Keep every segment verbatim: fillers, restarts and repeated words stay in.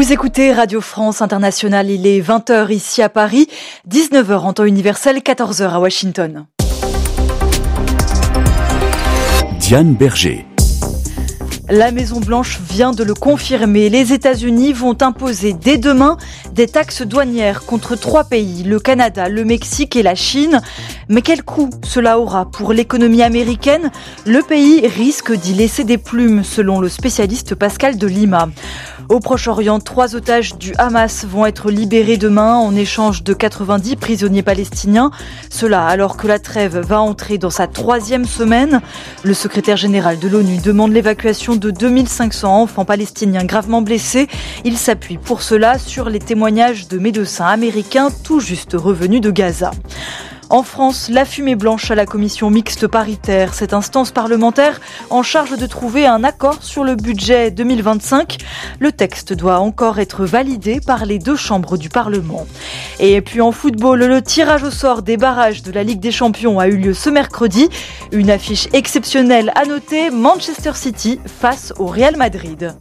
Vous écoutez Radio France Internationale, il est vingt heures ici à Paris, dix-neuf heures en temps universel, quatorze heures à Washington. Diane Berger. La Maison-Blanche vient de le confirmer. Les États-Unis vont imposer dès demain des taxes douanières contre trois pays, le Canada, le Mexique et la Chine. Mais quel coût cela aura pour l'économie américaine ? Le pays risque d'y laisser des plumes, selon le spécialiste Pascal de Lima. Au Proche-Orient, trois otages du Hamas vont être libérés demain en échange de quatre-vingt-dix prisonniers palestiniens. Cela alors que la trêve va entrer dans sa troisième semaine. Le secrétaire général de l'ONU demande l'évacuation de deux mille cinq cents enfants palestiniens gravement blessés. Il s'appuie pour cela sur les témoignages de médecins américains tout juste revenus de Gaza. En France, la fumée blanche à la commission mixte paritaire, cette instance parlementaire en charge de trouver un accord sur le budget deux mille vingt-cinq. Le texte doit encore être validé par les deux chambres du Parlement. Et puis en football, le tirage au sort des barrages de la Ligue des Champions a eu lieu ce mercredi. Une affiche exceptionnelle à noter, Manchester City face au Real Madrid.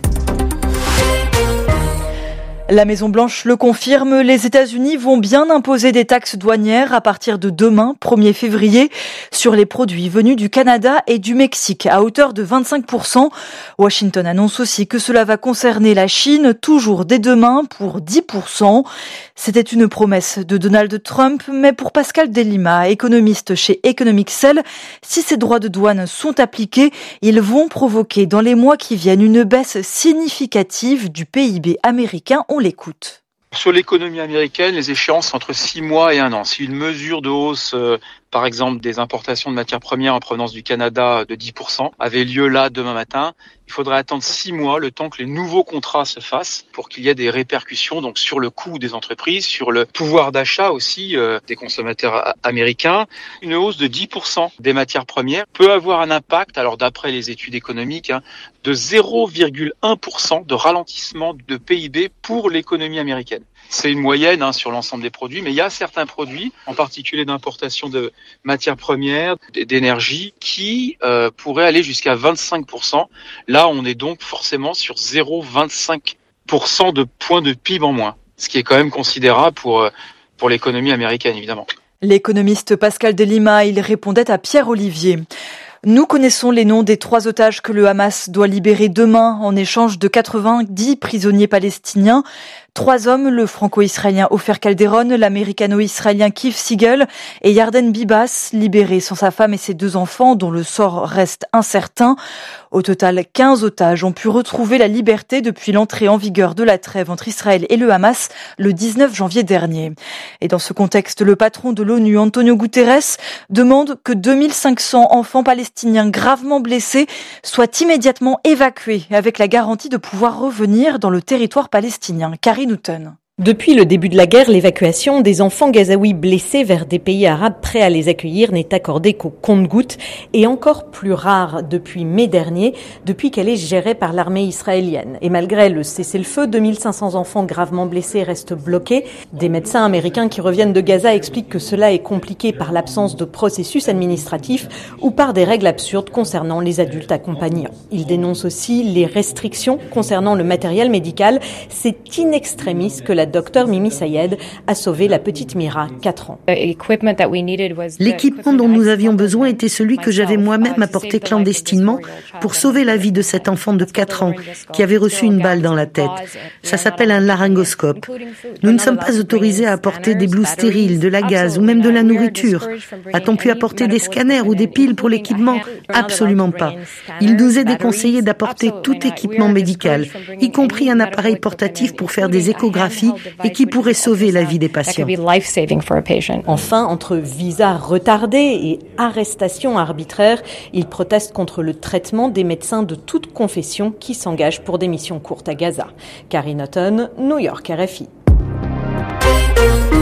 La Maison-Blanche le confirme, les États-Unis vont bien imposer des taxes douanières à partir de demain, premier février, sur les produits venus du Canada et du Mexique, à hauteur de vingt-cinq pour cent. Washington annonce aussi que cela va concerner la Chine, toujours dès demain, pour dix pour cent. C'était une promesse de Donald Trump, mais pour Pascal de Lima, économiste chez Economixel, si ces droits de douane sont appliqués, ils vont provoquer dans les mois qui viennent une baisse significative du P I B américain. On l'écoute. Sur l'économie américaine, les échéances sont entre six mois et un an. Si une mesure de hausse, euh, par exemple des importations de matières premières en provenance du Canada de dix pour cent, avait lieu là demain matin, il faudrait attendre six mois, le temps que les nouveaux contrats se fassent, pour qu'il y ait des répercussions donc sur le coût des entreprises, sur le pouvoir d'achat aussi euh, des consommateurs américains. Une hausse de dix pour cent des matières premières peut avoir un impact, alors d'après les études économiques, hein, de zéro virgule un pour cent de ralentissement de P I B pour l'économie américaine. C'est une moyenne hein, sur l'ensemble des produits, mais il y a certains produits, en particulier d'importation de matières premières, d'énergie, qui euh, pourraient aller jusqu'à vingt-cinq pour cent. Là, on est donc forcément sur zéro virgule vingt-cinq pour cent de points de P I B en moins, ce qui est quand même considérable pour, pour l'économie américaine, évidemment. L'économiste Pascal de Lima, il répondait à Pierre Olivier. Nous connaissons les noms des trois otages que le Hamas doit libérer demain en échange de quatre-vingt-dix prisonniers palestiniens. Trois hommes, le franco-israélien Ofer Calderon, l'américano-israélien Keith Siegel et Yarden Bibas, libérés sans sa femme et ses deux enfants dont le sort reste incertain. Au total, quinze otages ont pu retrouver la liberté depuis l'entrée en vigueur de la trêve entre Israël et le Hamas le dix-neuf janvier dernier. Et dans ce contexte, le patron de l'ONU, Antonio Guterres, demande que deux mille cinq cents enfants palestiniens gravement blessés soient immédiatement évacués avec la garantie de pouvoir revenir dans le territoire palestinien. Carrie Newton. Depuis le début de la guerre, l'évacuation des enfants gazaouis blessés vers des pays arabes prêts à les accueillir n'est accordée qu'au compte-gouttes et encore plus rare depuis mai dernier, depuis qu'elle est gérée par l'armée israélienne. Et malgré le cessez-le-feu, deux mille cinq cents enfants gravement blessés restent bloqués. Des médecins américains qui reviennent de Gaza expliquent que cela est compliqué par l'absence de processus administratif ou par des règles absurdes concernant les adultes accompagnants. Ils dénoncent aussi les restrictions concernant le matériel médical. C'est in extremis que la docteur Mimi Sayed a sauvé la petite Mira, quatre ans. L'équipement dont nous avions besoin était celui que j'avais moi-même apporté clandestinement pour sauver la vie de cet enfant de quatre ans qui avait reçu une balle dans la tête. Ça s'appelle un laryngoscope. Nous ne sommes pas autorisés à apporter des blouses stériles, de la gaz ou même de la nourriture. A-t-on pu apporter des scanners ou des piles pour l'équipement ? Absolument pas. Il nous est déconseillé d'apporter tout équipement médical, y compris un appareil portatif pour faire des échographies et qui pourrait sauver la vie des patients. Enfin, entre visas retardés et arrestations arbitraires, ils protestent contre le traitement des médecins de toute confession qui s'engagent pour des missions courtes à Gaza. Carrie Newton, New York, R F I.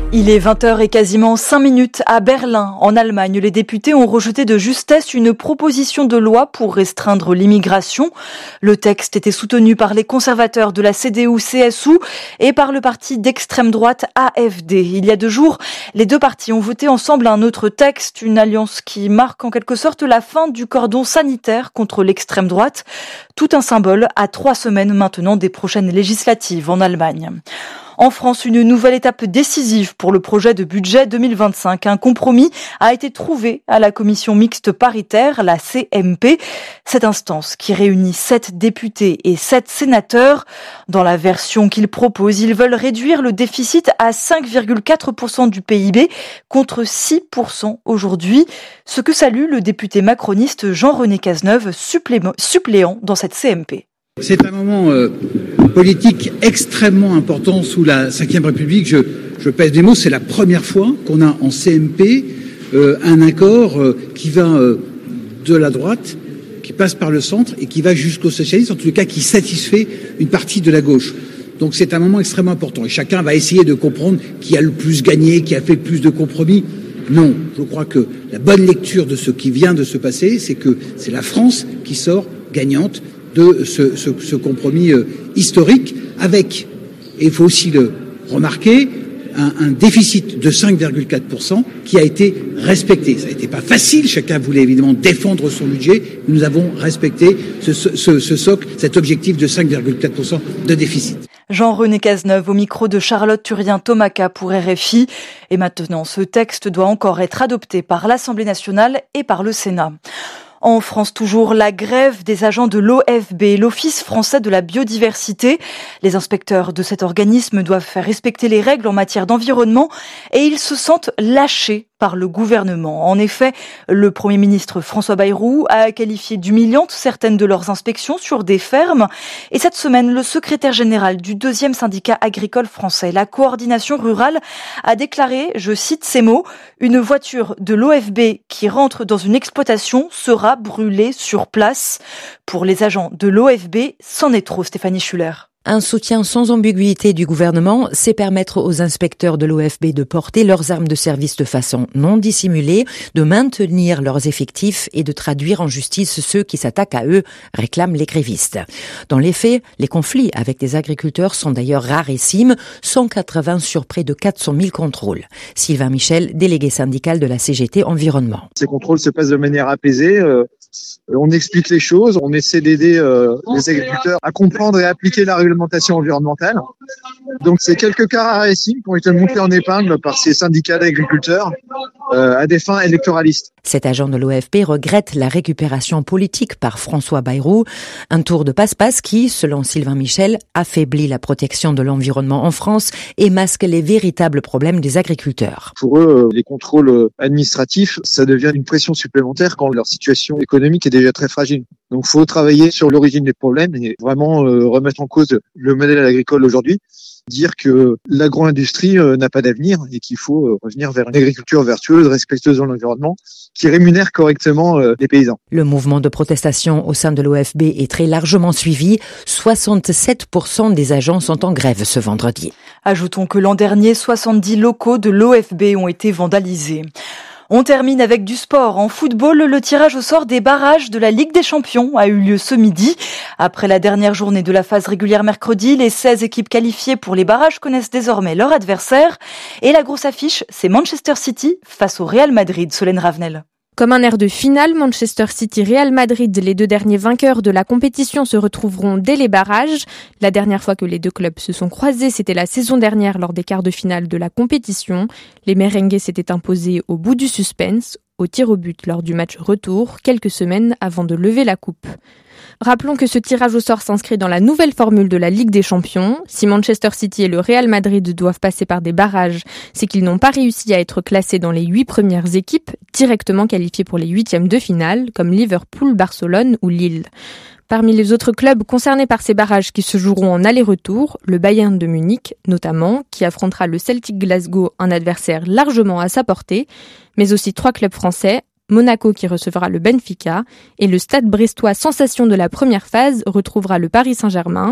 Il est vingt heures et quasiment cinq minutes à Berlin, en Allemagne. Les députés ont rejeté de justesse une proposition de loi pour restreindre l'immigration. Le texte était soutenu par les conservateurs de la C D U C S U et par le parti d'extrême droite A F D. Il y a deux jours, les deux partis ont voté ensemble un autre texte, une alliance qui marque en quelque sorte la fin du cordon sanitaire contre l'extrême droite. Tout un symbole à trois semaines maintenant des prochaines législatives en Allemagne. En France, une nouvelle étape décisive pour le projet de budget deux mille vingt-cinq. Un compromis a été trouvé à la commission mixte paritaire, la C M P. Cette instance qui réunit sept députés et sept sénateurs. Dans la version qu'ils proposent, ils veulent réduire le déficit à cinq virgule quatre pour cent du P I B contre six pour cent aujourd'hui. Ce que salue le député macroniste Jean-René Cazeneuve, suppléant, suppléant dans cette C M P. C'est un moment euh, politique extrêmement important sous la cinquième République. Je, je pèse des mots, c'est la première fois qu'on a en C M P euh, un accord euh, qui va euh, de la droite, qui passe par le centre et qui va jusqu'aux socialistes, en tout cas qui satisfait une partie de la gauche. Donc c'est un moment extrêmement important et chacun va essayer de comprendre qui a le plus gagné, qui a fait le plus de compromis. Non, je crois que la bonne lecture de ce qui vient de se passer, c'est que c'est la France qui sort gagnante de ce, ce, ce compromis euh, historique avec, et il faut aussi le remarquer, un, un déficit de cinq virgule quatre pour cent qui a été respecté. Ça n'a été pas facile, chacun voulait évidemment défendre son budget, nous avons respecté ce, ce, ce socle, cet objectif de cinq virgule quatre pour cent de déficit. Jean-René Cazeneuve au micro de Charlotte Turien-Tomaca pour R F I. Et maintenant, ce texte doit encore être adopté par l'Assemblée nationale et par le Sénat. En France, toujours la grève des agents de l'O F B, l'Office français de la biodiversité. Les inspecteurs de cet organisme doivent faire respecter les règles en matière d'environnement et ils se sentent lâchés par le gouvernement. En effet, le Premier ministre François Bayrou a qualifié d'humiliantes certaines de leurs inspections sur des fermes. Et cette semaine, le secrétaire général du deuxième syndicat agricole français, la coordination rurale, a déclaré, je cite ces mots, « Une voiture de l'O F B qui rentre dans une exploitation sera brûlée sur place ». Pour les agents de l'O F B, c'en est trop, Stéphanie Schuller. Un soutien sans ambiguïté du gouvernement, c'est permettre aux inspecteurs de l'O F B de porter leurs armes de service de façon non dissimulée, de maintenir leurs effectifs et de traduire en justice ceux qui s'attaquent à eux, réclament les grévistes. Dans les faits, les conflits avec les agriculteurs sont d'ailleurs rarissimes, cent quatre-vingts sur près de quatre cent mille contrôles. Sylvain Michel, délégué syndical de la C G T Environnement. Ces contrôles se passent de manière apaisée. Euh... On explique les choses, on essaie d'aider euh, les agriculteurs à comprendre et à appliquer la réglementation environnementale. Donc c'est quelques cas rarissimes qui ont été montés en épingle par ces syndicats d'agriculteurs euh, à des fins électoralistes. Cet agent de l'O F B regrette la récupération politique par François Bayrou, un tour de passe-passe qui, selon Sylvain Michel, affaiblit la protection de l'environnement en France et masque les véritables problèmes des agriculteurs. Pour eux, les contrôles administratifs, ça devient une pression supplémentaire quand leur situation économique économique est déjà très fragile. Donc il faut travailler sur l'origine des problèmes et vraiment euh, remettre en cause le modèle agricole aujourd'hui, dire que l'agro-industrie euh, n'a pas d'avenir et qu'il faut euh, revenir vers une agriculture vertueuse, respectueuse de l'environnement, qui rémunère correctement euh, les paysans. Le mouvement de protestation au sein de l'O F B est très largement suivi. soixante-sept pour cent des agents sont en grève ce vendredi. Ajoutons que l'an dernier, soixante-dix locaux de l'O F B ont été vandalisés. On termine avec du sport. En football, le tirage au sort des barrages de la Ligue des Champions a eu lieu ce midi. Après la dernière journée de la phase régulière mercredi, les seize équipes qualifiées pour les barrages connaissent désormais leur adversaire. Et la grosse affiche, c'est Manchester City face au Real Madrid. Solène Ravenel. Comme un air de finale, Manchester City-Real Madrid, les deux derniers vainqueurs de la compétition se retrouveront dès les barrages. La dernière fois que les deux clubs se sont croisés, c'était la saison dernière lors des quarts de finale de la compétition. Les merengues s'étaient imposés au bout du suspense, au tir au but lors du match retour, quelques semaines avant de lever la coupe. Rappelons que ce tirage au sort s'inscrit dans la nouvelle formule de la Ligue des Champions. Si Manchester City et le Real Madrid doivent passer par des barrages, c'est qu'ils n'ont pas réussi à être classés dans les huit premières équipes, directement qualifiées pour les huitièmes de finale, comme Liverpool, Barcelone ou Lille. Parmi les autres clubs concernés par ces barrages qui se joueront en aller-retour, le Bayern de Munich, notamment, qui affrontera le Celtic Glasgow, un adversaire largement à sa portée, mais aussi trois clubs français, Monaco qui recevra le Benfica, et le Stade brestois sensation de la première phase retrouvera le Paris Saint-Germain.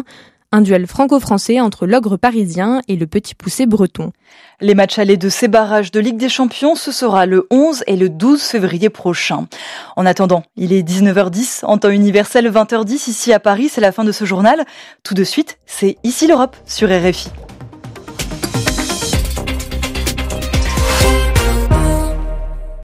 Un duel franco-français entre l'ogre parisien et le petit poussé breton. Les matchs allés de ces barrages de Ligue des Champions, ce sera le onze et le douze février prochain. En attendant, il est dix-neuf heures dix, en temps universel vingt heures dix ici à Paris, c'est la fin de ce journal. Tout de suite, c'est Ici l'Europe sur R F I.